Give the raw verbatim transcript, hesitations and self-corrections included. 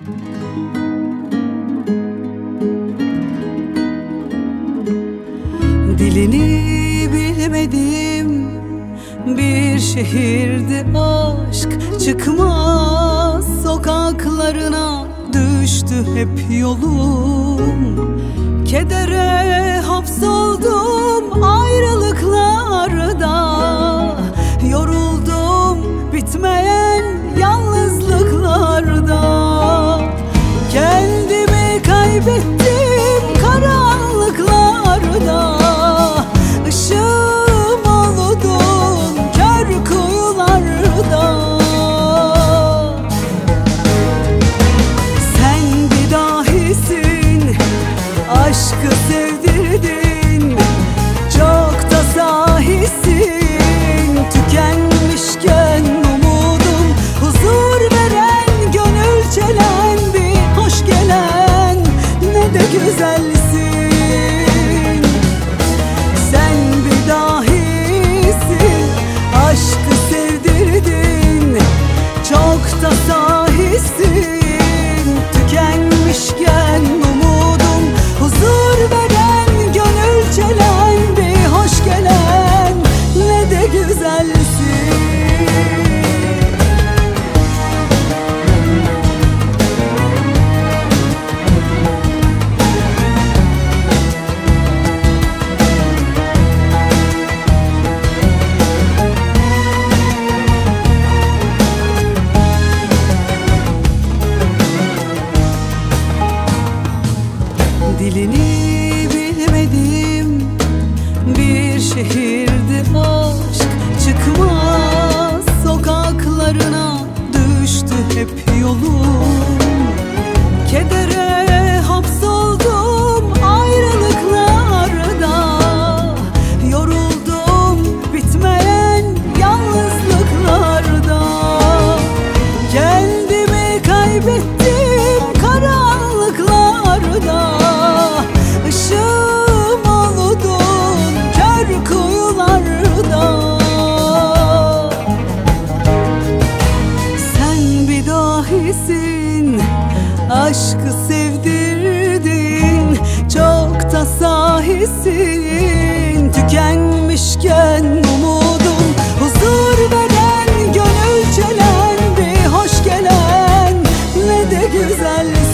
Dilini bilmedim bir şehirde aşk, çıkmaz sokaklarına düştü hep yolum. Kedere hapsoldum ayrılıklarda, yoruldum bitmeyen yalnızlıklarda. Kendimi kaybettim karanlıklarda, ışığım oldun kör kuyularda. Sen bir dahisin, aşkı sevdirdin, çok da sahisin. Tükenmişken umudum, huzur veren, gönül çelen bir hoş gelen, ne de güzelsin. Sen bir dahisin, aşkı sevdirdin, çok da sahisin. Tükenmişken umudum, huzur veren, gönül çelen bir hoş gelen, ne de güzelsin. Dilini bilmedim bir şehirde aşk, çıkmaz sokaklarına düştü hep yolum. Kedere hapsoldum ayrılıklarda, yoruldum bitmeyen yalnızlıklarda. Kendimi kaybettim karanlıklarda, ışığım oldun kör kuyularda. Sen bir dahisin, aşkı sevdirdin, çok da sahisin. Tükenmişken umudum, huzur veren, gönül çelen bir hoş gelen, ne de güzel.